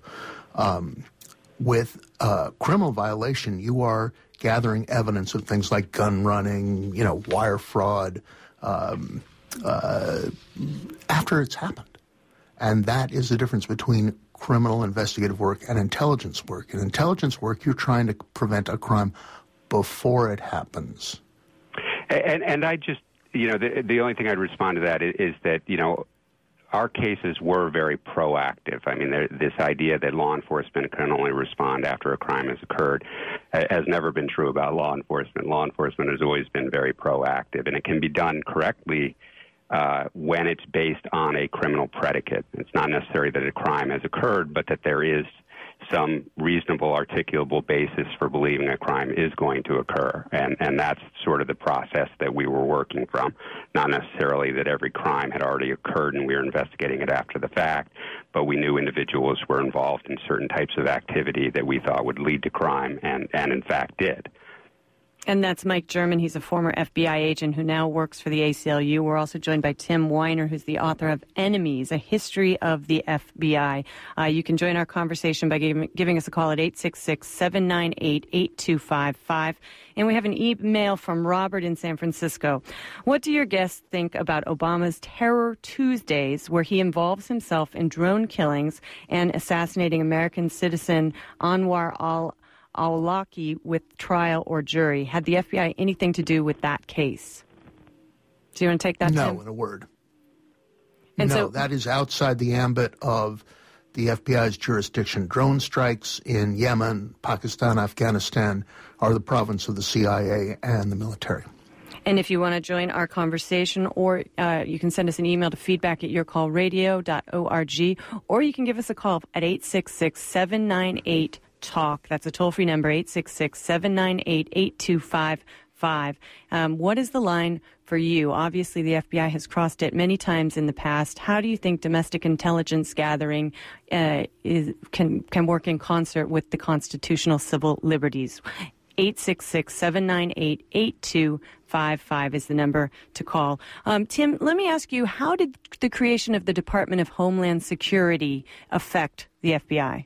Um, with uh, criminal violation, you are gathering evidence of things like gun running, you know, wire fraud, um, uh, after it's happened. And that is the difference between criminal investigative work and intelligence work. In intelligence work, you're trying to prevent a crime before it happens. And, and I just, you know, the, the only thing I'd respond to that is, is that, you know, our cases were very proactive. I mean, there, this idea that law enforcement can only respond after a crime has occurred has never been true about law enforcement. Law enforcement has always been very proactive, and it can be done correctly uh, when it's based on a criminal predicate. It's not necessary that a crime has occurred, but that there is some reasonable, articulable basis for believing a crime is going to occur. And, and that's sort of the process that we were working from. Not necessarily that every crime had already occurred and we were investigating it after the fact, but we knew individuals were involved in certain types of activity that we thought would lead to crime, and, and in fact did. And that's Mike German. He's a former F B I agent who now works for the A C L U. We're also joined by Tim Weiner, who's the author of Enemies, A History of the F B I. Uh, you can join our conversation by giving, giving us a call at eight six six, seven nine eight, eight two five five. And we have an email from Robert in San Francisco. What do your guests think about Obama's Terror Tuesdays, where he involves himself in drone killings and assassinating American citizen Anwar al Awlaki with trial or jury? Had the F B I anything to do with that case? Do you want to take that? No, Tim? in a word. And no, so, that is outside the ambit of the F B I's jurisdiction. Drone strikes in Yemen, Pakistan, Afghanistan are the province of the C I A and the military. And if you want to join our conversation, or uh, you can send us an email to feedback at your call radio dot org, or you can give us a call at eight six six, seven nine eight, talk. That's a toll-free number, eight six six, seven nine eight, eight two five five. Um, what is the line for you? Obviously, the F B I has crossed it many times in the past. How do you think domestic intelligence gathering uh, is, can, can work in concert with the constitutional civil liberties? eight six six, seven nine eight, eight two five five is the number to call. Um, Tim, let me ask you, how did the creation of the Department of Homeland Security affect the F B I?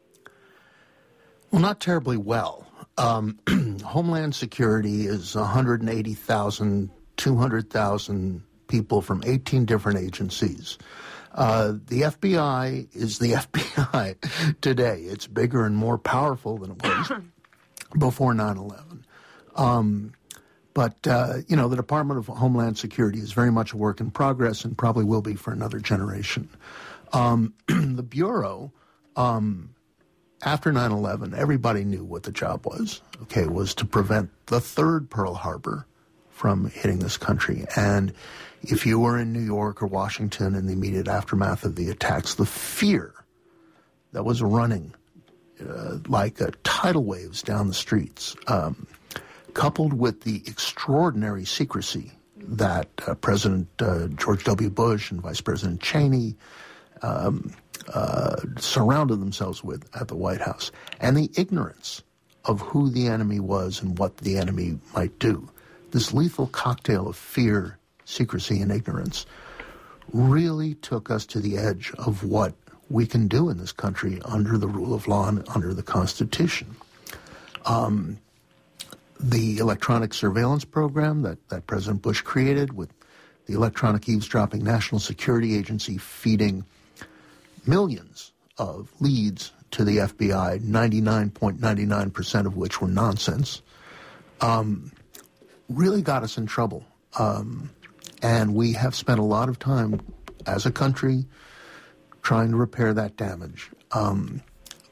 Well, not terribly well. Um, Homeland Security is one hundred eighty thousand, two hundred thousand people from eighteen different agencies. Uh, the F B I is the F B I today. It's bigger and more powerful than it was before nine eleven. Um, but, uh, you know, the Department of Homeland Security is very much a work in progress and probably will be for another generation. Um, the Bureau... Um, After nine eleven, everybody knew what the job was, okay, was to prevent the third Pearl Harbor from hitting this country. And if you were in New York or Washington in the immediate aftermath of the attacks, the fear that was running uh, like uh, tidal waves down the streets, um, coupled with the extraordinary secrecy that uh, President uh, George W. Bush and Vice President Cheney um, Uh, surrounded themselves with at the White House, and the ignorance of who the enemy was and what the enemy might do. This lethal cocktail of fear, secrecy, and ignorance really took us to the edge of what we can do in this country under the rule of law and under the Constitution. Um, the electronic surveillance program that, that President Bush created, with the Electronic Eavesdropping National Security Agency feeding millions of leads to the F B I, ninety-nine point nine nine percent of which were nonsense, um, really got us in trouble. Um, and we have spent a lot of time as a country trying to repair that damage. Um,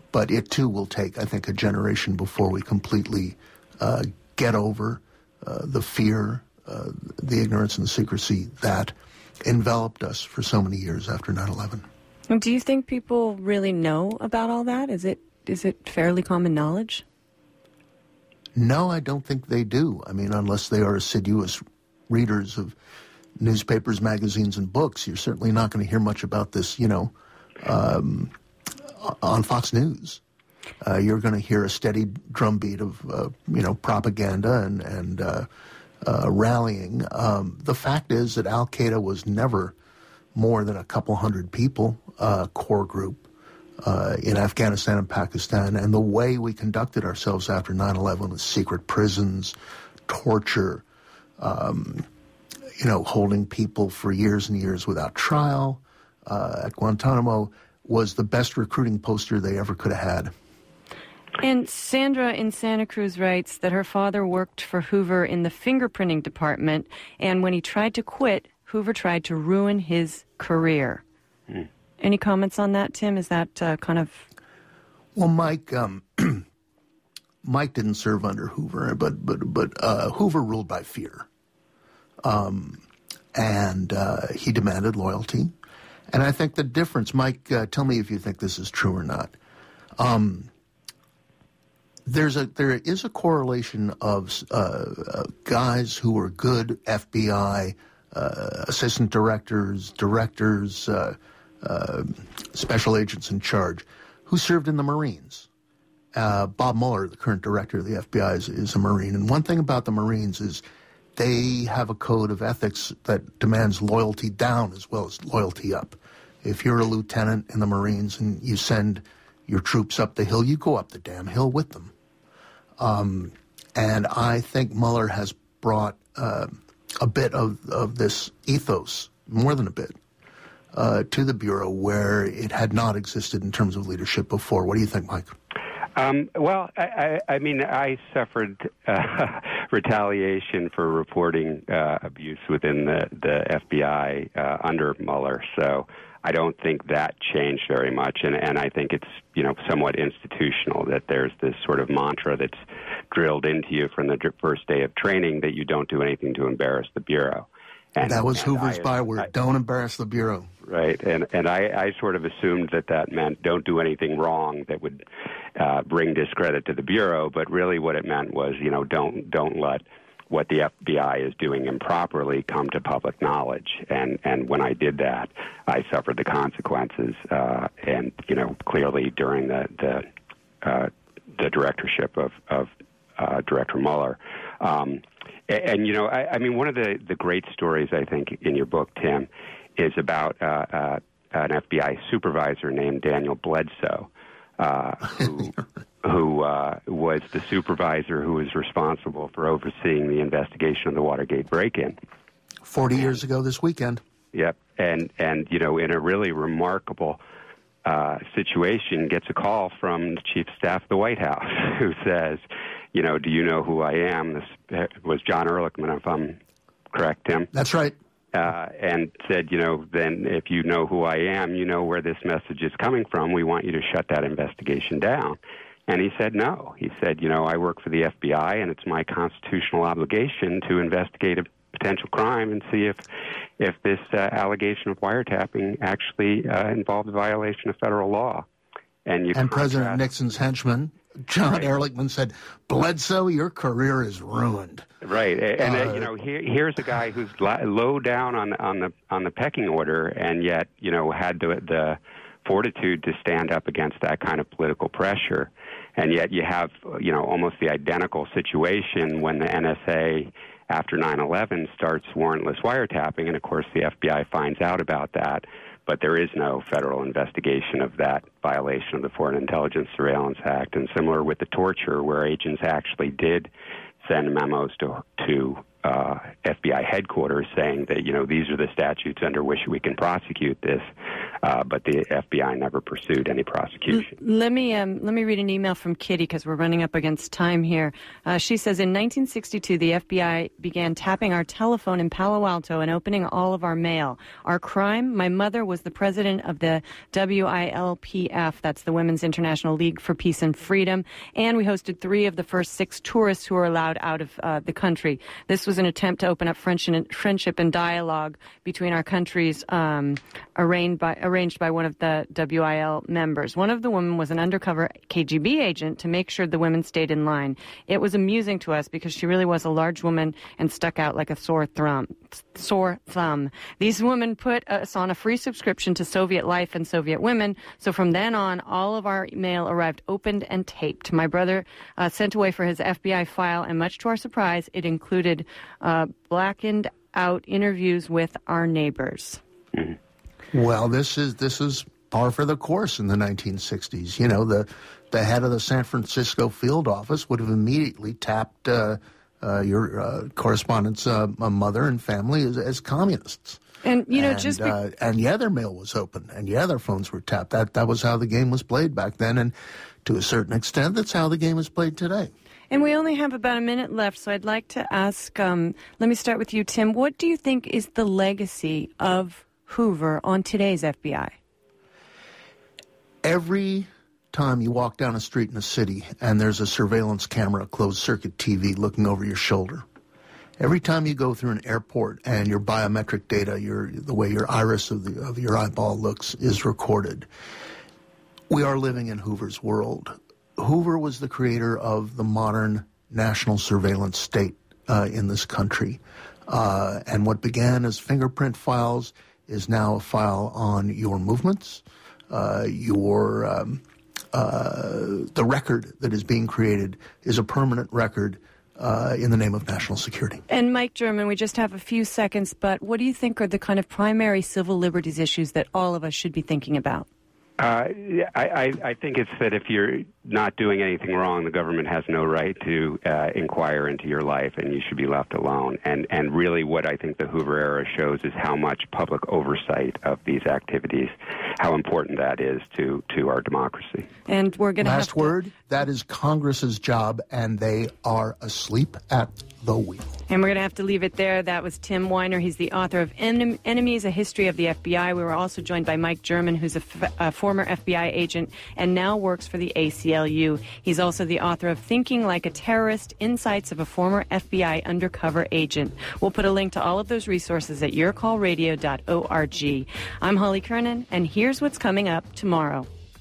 but it too will take, I think, a generation before we completely uh, get over uh, the fear, uh, the ignorance, and the secrecy that enveloped us for so many years after nine eleven. Do you think people really know about all that? Is it is it fairly common knowledge? No, I don't think they do. I mean, unless they are assiduous readers of newspapers, magazines, and books, you're certainly not going to hear much about this, you know, um, on Fox News. Uh, you're going to hear a steady drumbeat of, uh, you know, propaganda and, and uh, uh, rallying. Um, the fact is that Al-Qaeda was never more than a couple hundred people, uh, core group, uh, in Afghanistan and Pakistan. And the way we conducted ourselves after nine eleven with secret prisons, torture, um, you know, holding people for years and years without trial uh, at Guantanamo was the best recruiting poster they ever could have had. And Sandra in Santa Cruz writes that her father worked for Hoover in the fingerprinting department, and when he tried to quit, Hoover tried to ruin his career. Mm. Any comments on that, Tim? Is that uh, kind of... Well, Mike um, Mike didn't serve under Hoover, but but but uh, Hoover ruled by fear. Um, and uh, he demanded loyalty. And I think the difference, Mike, uh, tell me if you think this is true or not. Um, there's a there is a correlation of uh, uh, guys who were good F B I uh, assistant directors, directors, uh, uh, special agents in charge, who served in the Marines. Uh, Bob Mueller, the current director of the F B I, is, is a Marine. And one thing about the Marines is they have a code of ethics that demands loyalty down as well as loyalty up. If you're a lieutenant in the Marines and you send your troops up the hill, you go up the damn hill with them. Um, and I think Mueller has brought uh, a bit of, of this ethos, more than a bit, uh, to the Bureau where it had not existed in terms of leadership before. What do you think, Mike? Um, well, I, I, I mean, I suffered uh, retaliation for reporting uh, abuse within the, the F B I uh, under Mueller, so I don't think that changed very much, and, and I think it's, you know, somewhat institutional that there's this sort of mantra that's drilled into you from the first day of training that you don't do anything to embarrass the Bureau. And, that was and Hoover's I, byword, I, don't embarrass the Bureau. Right, and and I, I sort of assumed that that meant don't do anything wrong that would uh, bring discredit to the Bureau, but really what it meant was, you know, don't don't let what the F B I is doing improperly come to public knowledge. And, and when I did that, I suffered the consequences, uh, and, you know, clearly during the the, uh, the directorship of, of uh, Director Mueller. Um, and, and, you know, I, I mean, one of the, the great stories, I think, in your book, Tim, is about uh, uh, an F B I supervisor named Daniel Bledsoe, uh, who, who uh, was the supervisor who was responsible for overseeing the investigation of the Watergate break-in. Forty years ago this weekend. Yep, and, and you know, in a really remarkable uh, situation, gets a call from the Chief of Staff of the White House who says, you know, do you know who I am? This was John Ehrlichman, if I'm correct, Tim. That's right. Uh, and said, you know, then if you know who I am, you know where this message is coming from. We want you to shut that investigation down. And he said no. He said, you know, I work for the F B I, and it's my constitutional obligation to investigate a potential crime and see if if this uh, allegation of wiretapping actually uh, involved a violation of federal law. And, you and President Nixon's henchman, John right. Ehrlichman, said, Bledsoe, your career is ruined. Right, and uh, uh, you know, here, here's a guy who's low down on on the on the pecking order, and yet, you know, had the the fortitude to stand up against that kind of political pressure. And yet, you have, you know, almost the identical situation when the N S A, after nine eleven, starts warrantless wiretapping, and of course, the F B I finds out about that. But there is no federal investigation of that violation of the Foreign Intelligence Surveillance Act, and similar with the torture, where agents actually did send memos to to uh, F B I headquarters saying that, you know, these are the statutes under which we can prosecute this, uh, but the F B I never pursued any prosecution. L- let me um, let me read an email from Kitty because we're running up against time here. Uh, she says, in nineteen sixty-two, the F B I began tapping our telephone in Palo Alto and opening all of our mail. Our crime, my mother was the president of the W I L P F, that's the Women's International League for Peace and Freedom, and we hosted three of the first six tourists who were allowed out of uh, the country. This was an attempt to open up friendship and dialogue between our countries, um, arranged by, arranged by one of the W I L members. One of the women was an undercover K G B agent to make sure the women stayed in line. It was amusing to us because she really was a large woman and stuck out like a sore thumb. Sore thumb. These women put us on a free subscription to Soviet Life and Soviet Women, so from then on, all of our mail arrived opened and taped. My brother uh, sent away for his F B I file, and much to our surprise, it included uh, blackened out interviews with our neighbors. Well, this is this is par for the course in the nineteen sixties. You know, the the head of the San Francisco field office would have immediately tapped uh, uh, your uh, correspondent's uh, mother and family as, as communists. And, you know, and, just... Be- uh, and yeah, their mail was open, and yeah, their phones were tapped. That, that was how the game was played back then, and to a certain extent, that's how the game is played today. And we only have about a minute left, so I'd like to ask, um, let me start with you, Tim. What do you think is the legacy of Hoover on today's F B I? Every time you walk down a street in a city and there's a surveillance camera, closed-circuit T V looking over your shoulder, every time you go through an airport and your biometric data, your the way your iris of, the, of your eyeball looks is recorded, we are living in Hoover's world. Hoover was the creator of the modern national surveillance state uh, in this country. Uh, and what began as fingerprint files is now a file on your movements, uh, your um, uh, the record that is being created is a permanent record uh, in the name of national security. And Mike German, we just have a few seconds, but what do you think are the kind of primary civil liberties issues that all of us should be thinking about? Uh, I, I think it's that if you're not doing anything wrong, the government has no right to uh, inquire into your life, and you should be left alone. And and really what I think the Hoover era shows is how much public oversight of these activities, how important that is to, to our democracy. And we're going to have Last word, that is Congress's job, and they are asleep at the wheel. And we're going to have to leave it there. That was Tim Weiner. He's the author of En- Enemies, A History of the F B I. We were also joined by Mike German, who's a, f- a former F B I agent and now works for the A C L U. He's also the author of Thinking Like a Terrorist, Insights of a Former F B I Undercover Agent. We'll put a link to all of those resources at your call radio dot org. I'm Holly Kernan, and here's what's coming up tomorrow.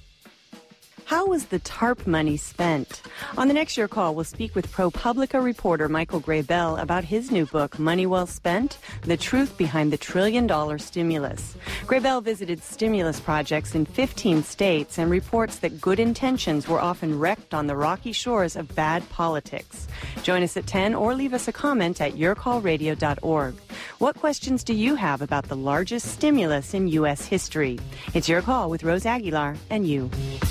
How was the TARP money spent? On the next Your Call, we'll speak with ProPublica reporter Michael Graybell about his new book, Money Well Spent, The Truth Behind the Trillion Dollar Stimulus. Graybell visited stimulus projects in fifteen states and reports that good intentions were often wrecked on the rocky shores of bad politics. Join us at ten or leave us a comment at your call radio dot org. What questions do you have about the largest stimulus in U S history? It's Your Call with Rose Aguilar and you.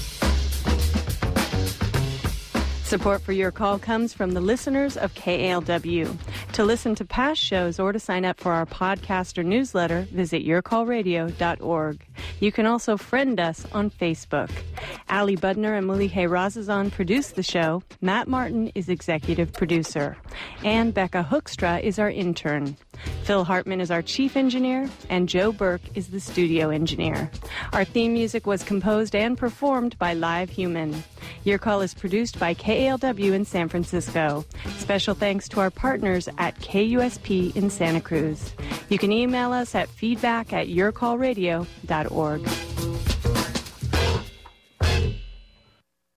Support for Your Call comes from the listeners of K A L W. To listen to past shows or to sign up for our podcast or newsletter, visit your call radio dot org. You can also friend us on Facebook. Ali Budner and Mulihe Razazan produce the show. Matt Martin is executive producer. And Becca Hoekstra is our intern. Phil Hartman is our chief engineer, and Joe Burke is the studio engineer. Our theme music was composed and performed by Live Human. Your Call is produced by K A L W in San Francisco. Special thanks to our partners at K U S P in Santa Cruz. You can email us at feedback at your call radio dot org.